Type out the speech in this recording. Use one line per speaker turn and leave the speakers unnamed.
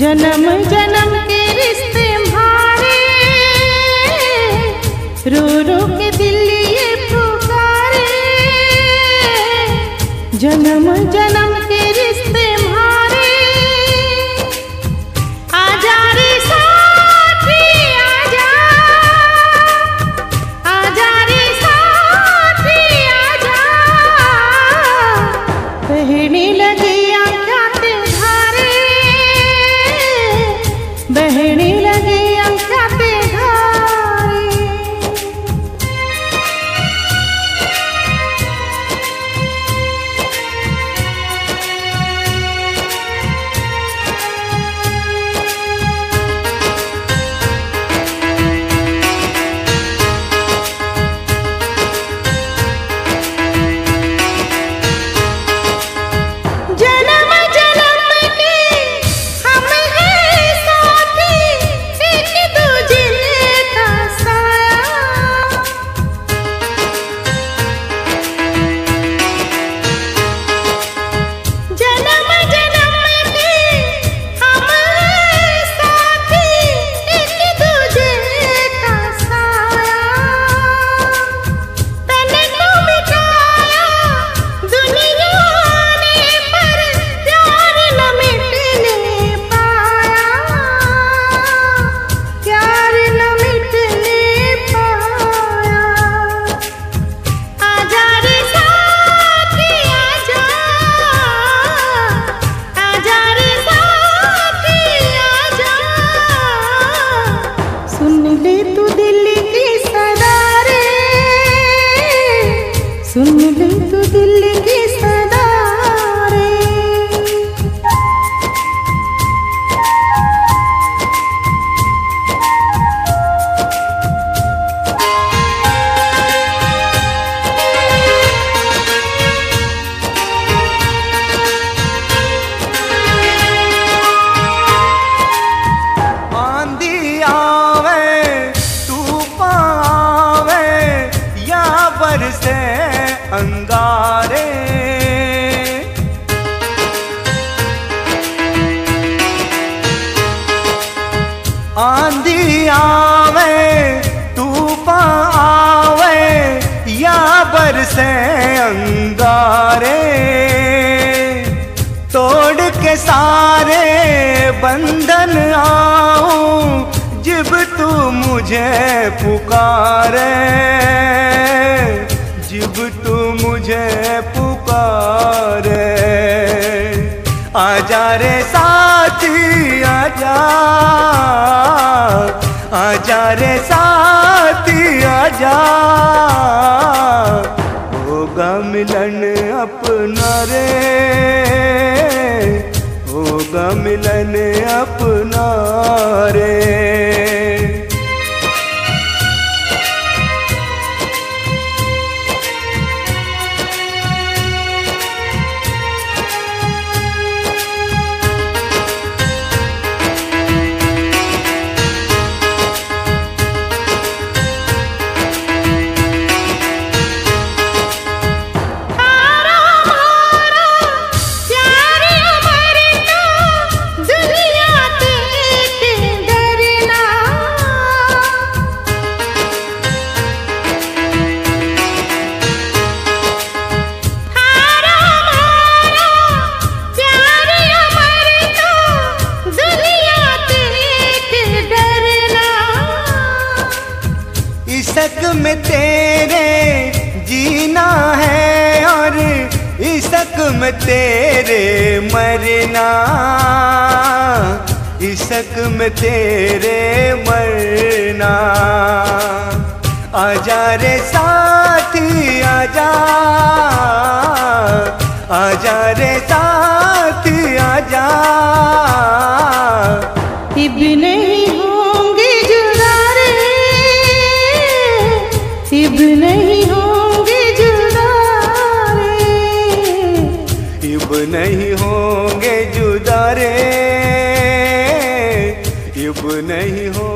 जन्म जन्म के रिश्ते भारे, रो रो के दिल ये पुकारे। जन्म जन्म के रिश्ते भारे, आजा रे साथी आजा, आजा रे साथी आजा। बहने लगी आँखों ते धारे, बहने लगे आँखों ते धारे। जन्म जन्म के हम हैं साथी, एक दूजे का साया। जन्म जन्म के हम हैं साथी, एक दूजे का साया। तन को मिटाया दुनिया ने, पर प्यार न मिटने पाया, प्यार न मिटने पाया। आजा रे साथी आजा, आजा रे साथी आजा। सुन ले तू दिल की सदा रे, सुन ले तू दिल की सदा रे।
आंधी आवे तूफान आवे या बरसे अंगारे। आंधी आवे तूफान आवे या बरसे अंगारे। तोड़ के सारे बंधन आऊं जब तू मुझे पुकारे, जब तू मुझे पुकारे। आजा रे साथी आजा, आजा रे साथी आजा। होगा मिलन अपना रे, होगा मिलन अपना रे।
तारा मारा प्यार अमरना, दुनिया देख डरना। तारा मारा प्यार अमरना, दुनिया देख डरना।
इश्क में तेरे जीना है और इश्क में तेरे मरना, इश्क में तेरे मरना। आजा रे साथी आजा, आजा रे साथी आजा।
इब नहीं होंगे जुदा रे, इब नहीं होंगे जुदा रे।
इब नहीं होंगे जुदा रे, इब नहीं हो